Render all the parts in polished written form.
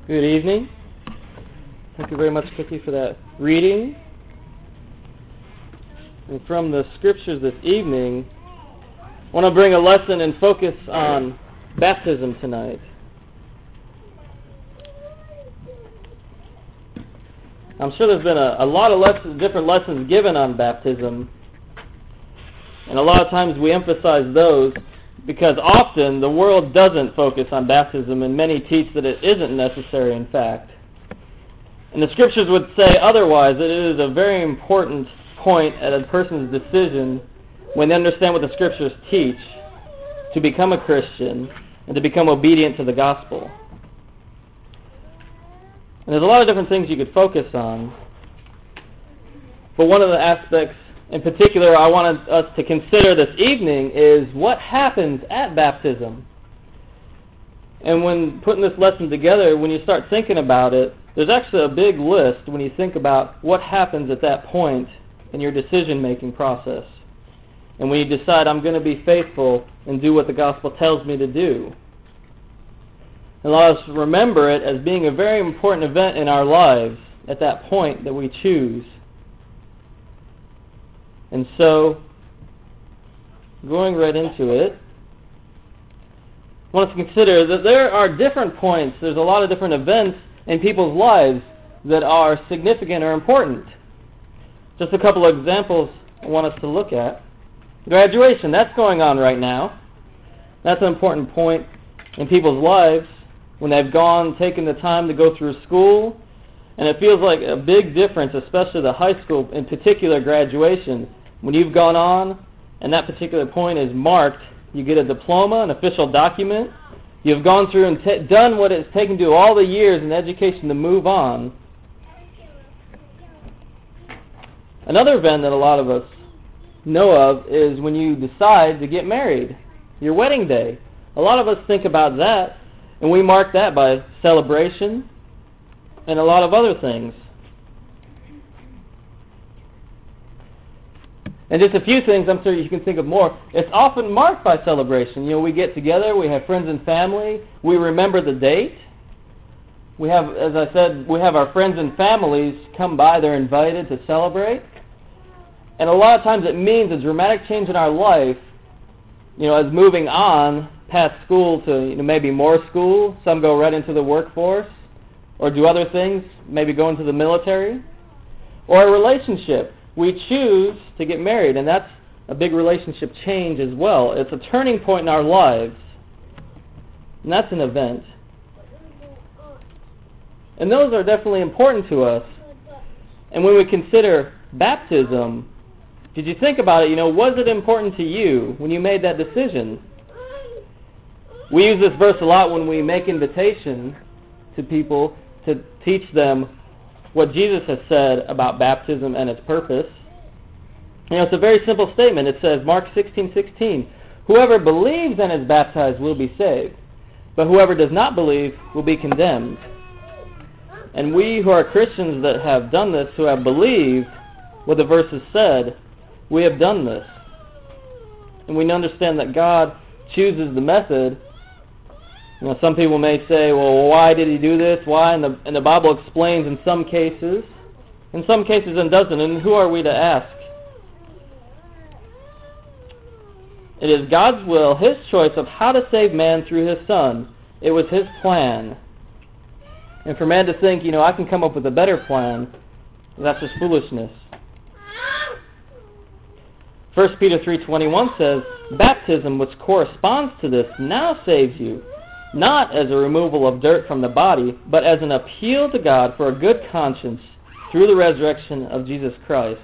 Good evening. Thank you very much, Cookie, for that reading. And from the scriptures this evening, I want to bring a lesson and focus on baptism tonight. I'm sure there's been a lot of different lessons given on baptism, and a lot of times we emphasize those because often the world doesn't focus on baptism, and many teach that it isn't necessary, in fact. And the scriptures would say otherwise, that it is a very important point at a person's decision when they understand what the scriptures teach to become a Christian and to become obedient to the gospel. And there's a lot of different things you could focus on, but one of the aspects in particular I wanted us to consider this evening is what happens at baptism. And when putting this lesson together, when you start thinking about it, there's actually a big list when you think about what happens at that point in your decision-making process. And when you decide, I'm going to be faithful and do what the gospel tells me to do. And let us remember it as being a very important event in our lives at that point that we choose. And so, going right into it, I want us to consider that there are different points, there's a lot of different events in people's lives that are significant or important. Just a couple of examples I want us to look at. Graduation, that's going on right now. That's an important point in people's lives when they've taken the time to go through school, and it feels like a big difference, especially the high school, in particular graduation. When you've gone on and that particular point is marked, you get a diploma, an official document. You've gone through and done what it's taken to all the years in education to move on. Another event that a lot of us know of is when you decide to get married, your wedding day. A lot of us think about that, and we mark that by celebration and a lot of other things. And just a few things, I'm sure you can think of more. It's often marked by celebration. You know, we get together, we have friends and family, we remember the date. We have, as I said, we have our friends and families come by, they're invited to celebrate. And a lot of times it means a dramatic change in our life, you know, as moving on past school to maybe more school. Some go right into the workforce or do other things, maybe go into the military. Or a relationship. We choose to get married, and that's a big relationship change as well. It's a turning point in our lives, and that's an event. And those are definitely important to us. And when we consider baptism, did you think about it, was it important to you when you made that decision? We use this verse a lot when we make invitation to people to teach them what Jesus has said about baptism and its purpose. It's a very simple statement. It says, Mark 16:16, whoever believes and is baptized will be saved, but whoever does not believe will be condemned. And we who are Christians that have done this, who have believed what the verse has said, we have done this. And we understand that God chooses the method. Some people may say, well, why did he do this? Why? And the Bible explains in some cases it doesn't. And who are we to ask? It is God's will, his choice of how to save man through his Son. It was his plan. And for man to think, I can come up with a better plan, that's just foolishness. 1 Peter 3:21 says, baptism, which corresponds to this, now saves you, not as a removal of dirt from the body, but as an appeal to God for a good conscience through the resurrection of Jesus Christ.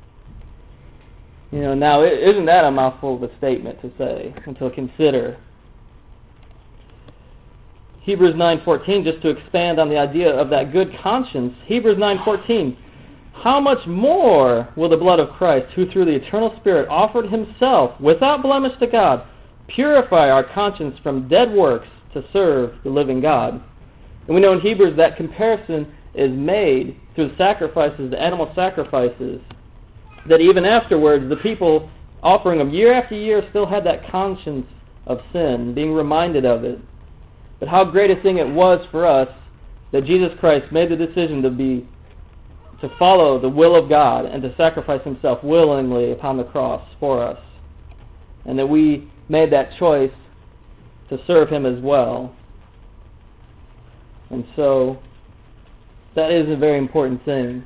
Now, isn't that a mouthful of a statement to say and to consider? Hebrews 9:14, just to expand on the idea of that good conscience. Hebrews 9:14, how much more will the blood of Christ, who through the eternal Spirit offered himself without blemish to God, purify our conscience from dead works to serve the living God? And we know in Hebrews that comparison is made through sacrifices, the animal sacrifices, that even afterwards the people offering them year after year still had that conscience of sin, being reminded of it. But how great a thing it was for us that Jesus Christ made the decision to follow the will of God and to sacrifice himself willingly upon the cross for us, and that we made that choice to serve him as well. And so that is a very important thing.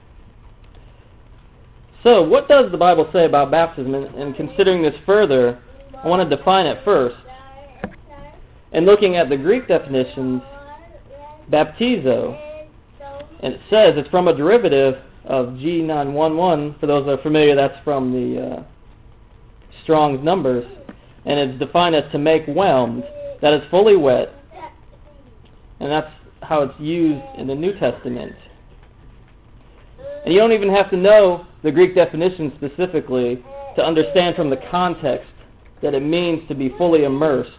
So what does the Bible say about baptism? And considering this further, I want to define it first. And looking at the Greek definitions, baptizo, and it says it's from a derivative of G911. For those that are familiar, that's from the Strong's numbers. And it's defined as to make whelmed, that is fully wet. And that's how it's used in the New Testament. And you don't even have to know the Greek definition specifically to understand from the context that it means to be fully immersed.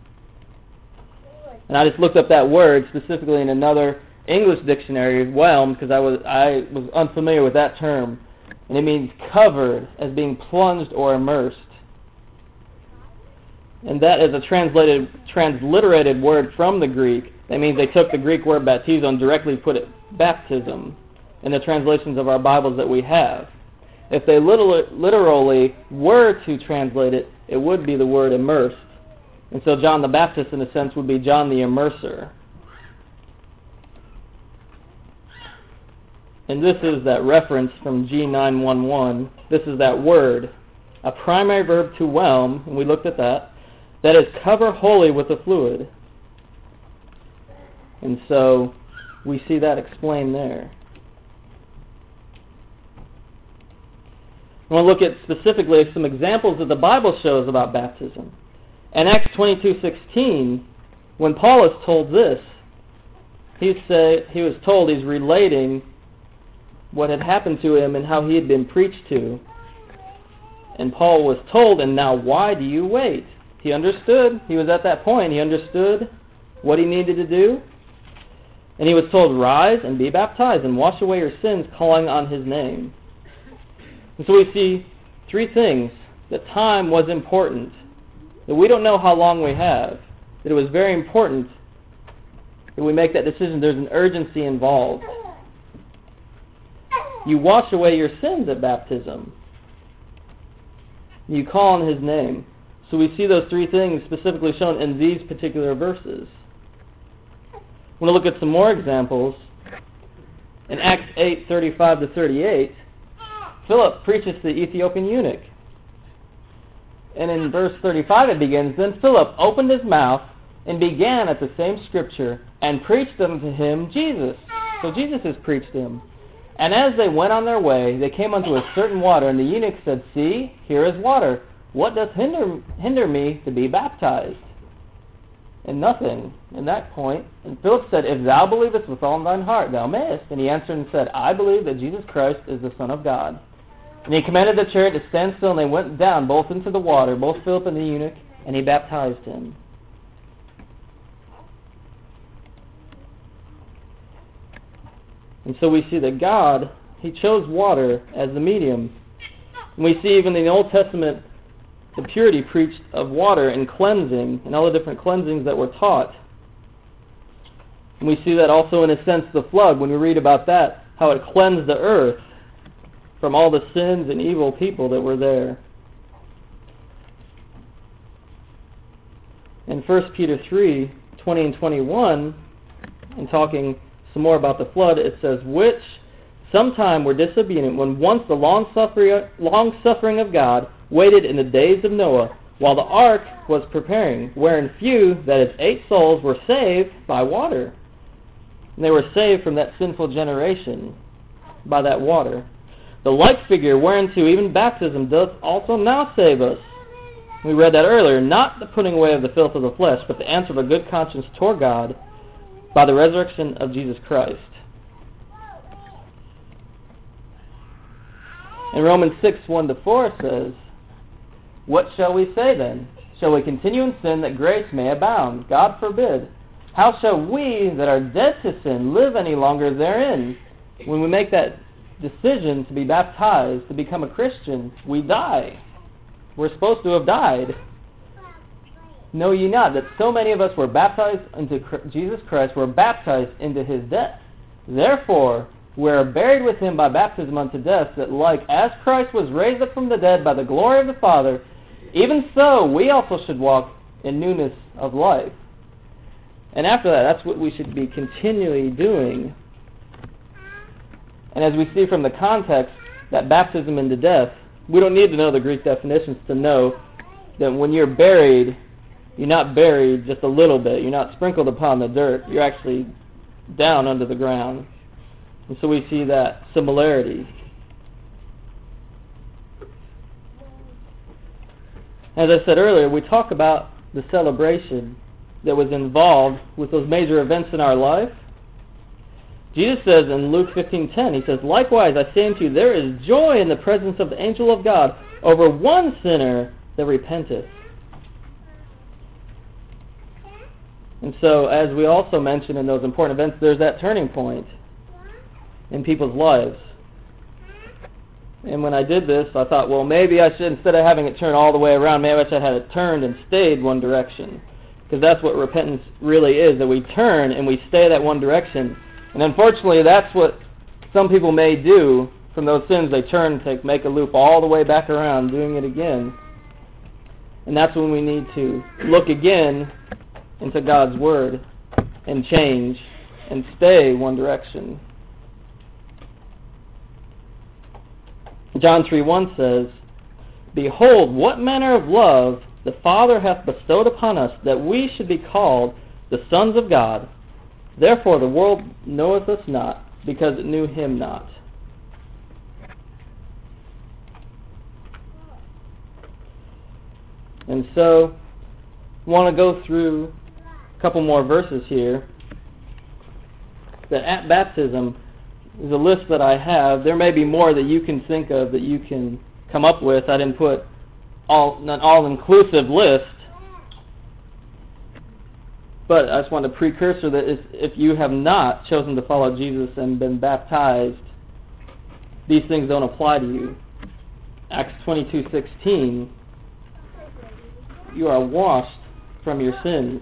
And I just looked up that word specifically in another English dictionary, whelmed, because I was unfamiliar with that term. And it means covered, as being plunged or immersed. And that is a transliterated word from the Greek. That means they took the Greek word baptizo and directly put it baptism in the translations of our Bibles that we have. If they literally were to translate it, it would be the word immersed. And so John the Baptist, in a sense, would be John the Immerser. And this is that reference from G911. This is that word, a primary verb to whelm, and we looked at that. That is, cover wholly with a fluid. And so we see that explained there. I want to look at specifically some examples that the Bible shows about baptism. In Acts 22:16, when Paul is told this, he was told he's relating what had happened to him and how he had been preached to. And Paul was told, and now why do you wait? He understood. He was at that point. He understood what he needed to do. And he was told, rise and be baptized and wash away your sins, calling on his name. And so we see three things. That time was important. That we don't know how long we have. That it was very important that we make that decision. There's an urgency involved. You wash away your sins at baptism. You call on his name. So we see those three things specifically shown in these particular verses. I want to look at some more examples. In Acts 8:35-38, Philip preaches to the Ethiopian eunuch. And in verse 35 it begins, then Philip opened his mouth and began at the same scripture and preached unto him Jesus. So Jesus has preached him. And as they went on their way, they came unto a certain water, and the eunuch said, see, here is water. What doth hinder me to be baptized? And nothing in that point. And Philip said, if thou believest with all thine heart, thou mayest. And he answered and said, I believe that Jesus Christ is the Son of God. And he commanded the chariot to stand still, and they went down both into the water, both Philip and the eunuch, and he baptized him. And so we see that God, he chose water as the medium. And we see even in the Old Testament, the purity preached of water and cleansing and all the different cleansings that were taught. And we see that also in a sense the flood, when we read about that, how it cleansed the earth from all the sins and evil people that were there. In 1 Peter 3:20 and 21, and talking some more about the flood, it says, which sometime were disobedient, when once the long-suffering of God waited in the days of Noah, while the ark was preparing, wherein few, that is 8 souls, were saved by water. And they were saved from that sinful generation by that water. The like figure whereunto even baptism doth also now save us. We read that earlier, not the putting away of the filth of the flesh, but the answer of a good conscience toward God by the resurrection of Jesus Christ. And Romans 6:1-4 says, what shall we say then? Shall we continue in sin that grace may abound? God forbid. How shall we that are dead to sin live any longer therein? When we make that decision to be baptized, to become a Christian, we die. We're supposed to have died. know ye not that so many of us were baptized into Jesus Christ, were baptized into his death? Therefore, we are buried with him by baptism unto death, that like as Christ was raised up from the dead by the glory of the Father, even so we also should walk in newness of life. And after that, that's what we should be continually doing. And as we see from the context, that baptism into death, we don't need to know the Greek definitions to know that when you're buried, you're not buried just a little bit. You're not sprinkled upon the dirt. You're actually down under the ground. And so we see that similarity. As I said earlier, we talk about the celebration that was involved with those major events in our life. Jesus says in Luke 15:10, he says, likewise I say unto you, there is joy in the presence of the angel of God over one sinner that repenteth. And so, as we also mentioned in those important events, there's that turning point in people's lives. And when I did this, I thought, well, maybe I should, instead of having it turn all the way around, maybe I should have had it turned and stayed one direction. Because that's what repentance really is, that we turn and we stay that one direction. And unfortunately, that's what some people may do from those sins. They turn to make a loop all the way back around, doing it again. And that's when we need to look again into God's Word and change and stay one direction. John 3:1 says, behold, what manner of love the Father hath bestowed upon us, that we should be called the sons of God. Therefore the world knoweth us not, because it knew him not. And so, I want to go through a couple more verses here. That at baptism is a list that I have. There may be more that you can think of, that you can come up with. I didn't put an all-inclusive list. But I just want a precursor that if you have not chosen to follow Jesus and been baptized, these things don't apply to you. Acts 22:16, you are washed from your sins.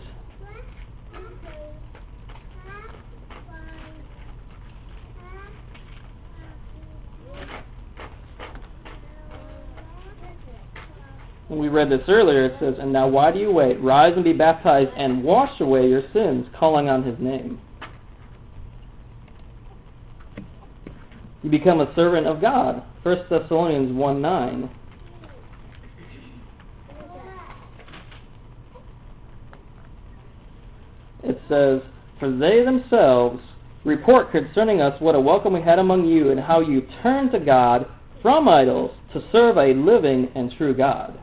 When we read this earlier, it says, and now why do you wait? Rise and be baptized and wash away your sins, calling on his name. You become a servant of God. 1 Thessalonians 1:9. It says, for they themselves report concerning us what a welcome we had among you, and how you turned to God from idols to serve a living and true God.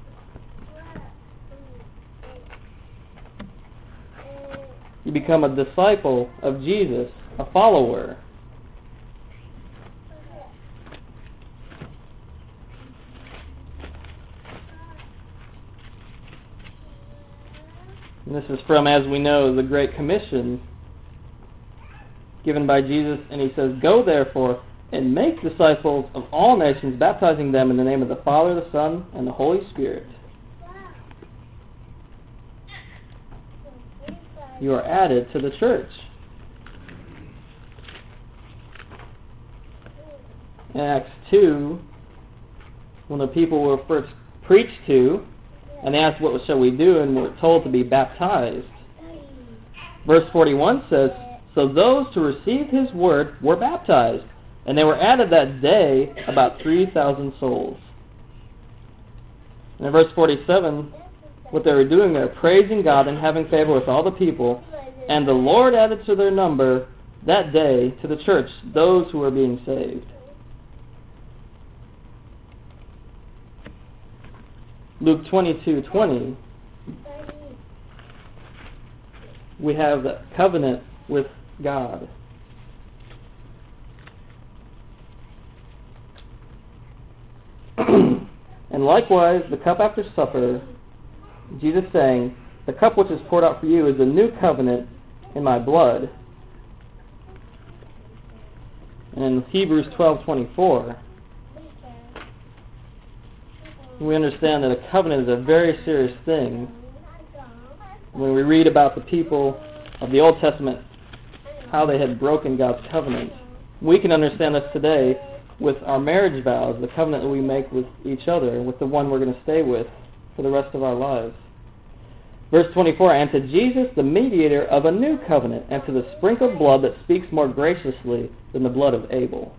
You become a disciple of Jesus, a follower. And this is from, as we know, the Great Commission given by Jesus, and he says, go therefore and make disciples of all nations, baptizing them in the name of the Father, the Son, and the Holy Spirit. You are added to the church. In Acts 2, when the people were first preached to, and asked, what shall we do, and were told to be baptized. Verse 41 says, so those who received his word were baptized, and they were added that day about 3,000 souls. And in verse 47, what they were doing there, praising God and having favor with all the people, and the Lord added to their number that day to the church those who were being saved. Luke 22:20, we have the covenant with God. And likewise, the cup after supper, Jesus saying, the cup which is poured out for you is a new covenant in my blood. And in Hebrews 12:24, we understand that a covenant is a very serious thing. When we read about the people of the Old Testament, how they had broken God's covenant, we can understand this today with our marriage vows, the covenant that we make with each other, with the one we're going to stay with for the rest of our lives. Verse 24, and to Jesus, the mediator of a new covenant, and to the sprinkled blood that speaks more graciously than the blood of Abel.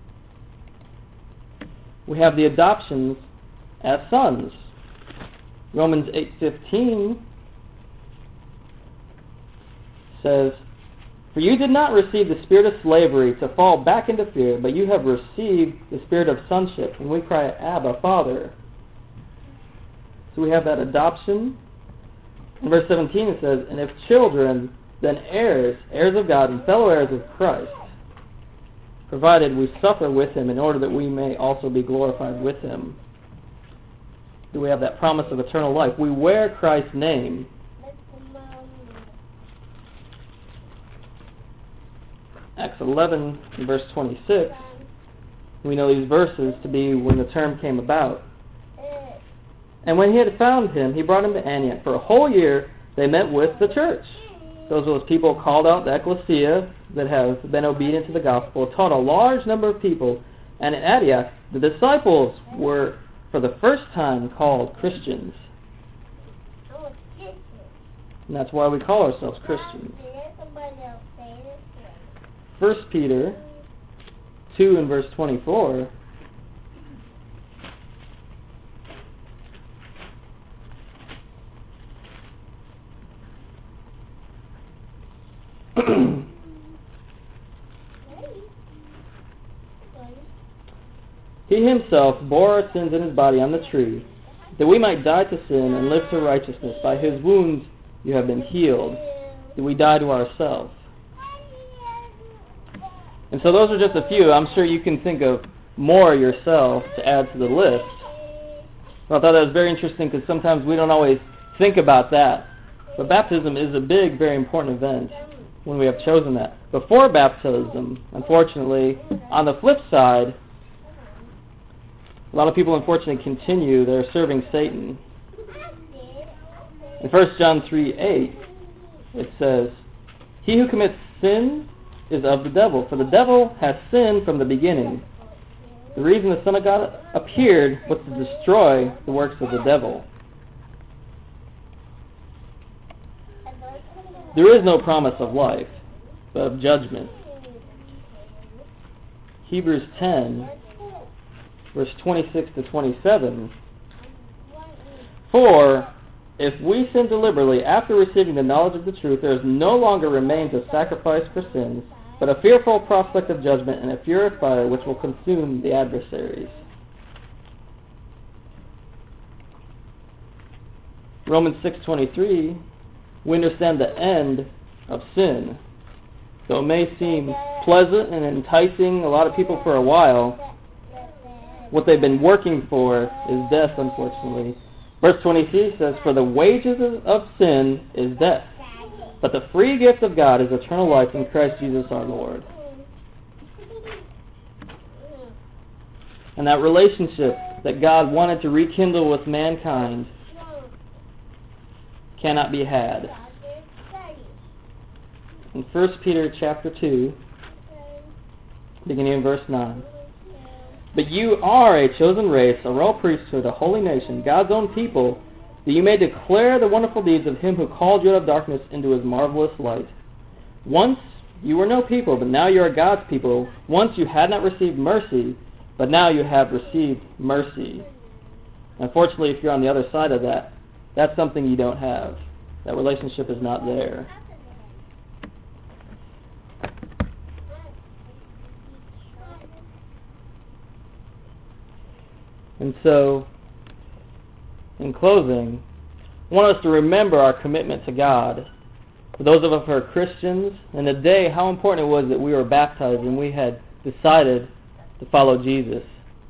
We have the adoptions as sons. Romans 8:15 says, for you did not receive the spirit of slavery to fall back into fear, but you have received the spirit of sonship, and we cry, Abba, Father. So we have that adoption. In verse 17 it says, and if children, then heirs, heirs of God, and fellow heirs of Christ, provided we suffer with him in order that we may also be glorified with him. Do we have that promise of eternal life? We wear Christ's name. Acts 11, verse 26, we know these verses to be when the term came about. And when he had found him, he brought him to Antioch. For a whole year, they met with the church. Those are those people called out, the ecclesia, that have been obedient to the gospel, taught a large number of people. And at Antioch, the disciples were, for the first time, called Christians. And that's why we call ourselves Christians. 1 Peter 2 and verse 24 He himself bore our sins in his body on the tree, that we might die to sin and live to righteousness. By his wounds you have been healed. That we die to ourselves. And so those are just a few. I'm sure you can think of more yourself to add to the list. But I thought that was very interesting because sometimes we don't always think about that. But baptism is a big, very important event when we have chosen that. Before baptism, unfortunately, on the flip side, a lot of people unfortunately continue their serving Satan. In 1 John 3:8, it says, he who commits sin is of the devil, for the devil has sinned from the beginning. The reason the Son of God appeared was to destroy the works of the devil. There is no promise of life, but of judgment. Hebrews 10, verse 26 to 27. For if we sin deliberately after receiving the knowledge of the truth, there is no longer remains a sacrifice for sins, but a fearful prospect of judgment and a fury of fire which will consume the adversaries. Romans 6:23, we understand the end of sin. Though it may seem pleasant and enticing a lot of people for a while, what they've been working for is death, unfortunately. Verse 23 says, for the wages of sin is death, but the free gift of God is eternal life in Christ Jesus our Lord. And that relationship that God wanted to rekindle with mankind cannot be had. In 1 Peter chapter 2, beginning in verse 9. But you are a chosen race, a royal priesthood, a holy nation, God's own people, that you may declare the wonderful deeds of him who called you out of darkness into his marvelous light. Once you were no people, but now you are God's people. Once you had not received mercy, but now you have received mercy. Unfortunately, if you're on the other side of that, that's something you don't have. That relationship is not there. And so, in closing, I want us to remember our commitment to God. For those of us who are Christians, and the day how important it was that we were baptized and we had decided to follow Jesus.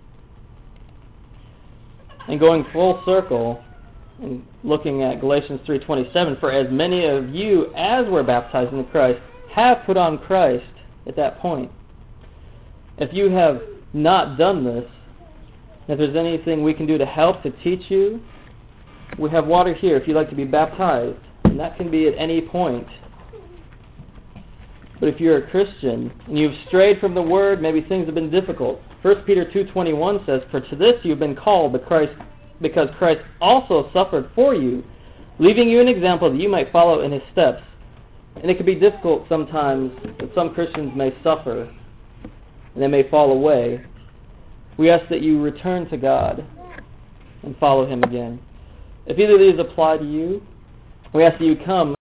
And going full circle, and looking at Galatians 3:27, for as many of you as were baptized into Christ have put on Christ at that point. If you have not done this, if there's anything we can do to help, to teach you, we have water here if you'd like to be baptized. And that can be at any point. But if you're a Christian and you've strayed from the Word, maybe things have been difficult. 1 Peter 2:21 says, "For to this you've been called, because Christ also suffered for you, leaving you an example that you might follow in his steps." And it can be difficult sometimes that some Christians may suffer and they may fall away. We ask that you return to God and follow him again. If either of these apply to you, we ask that you come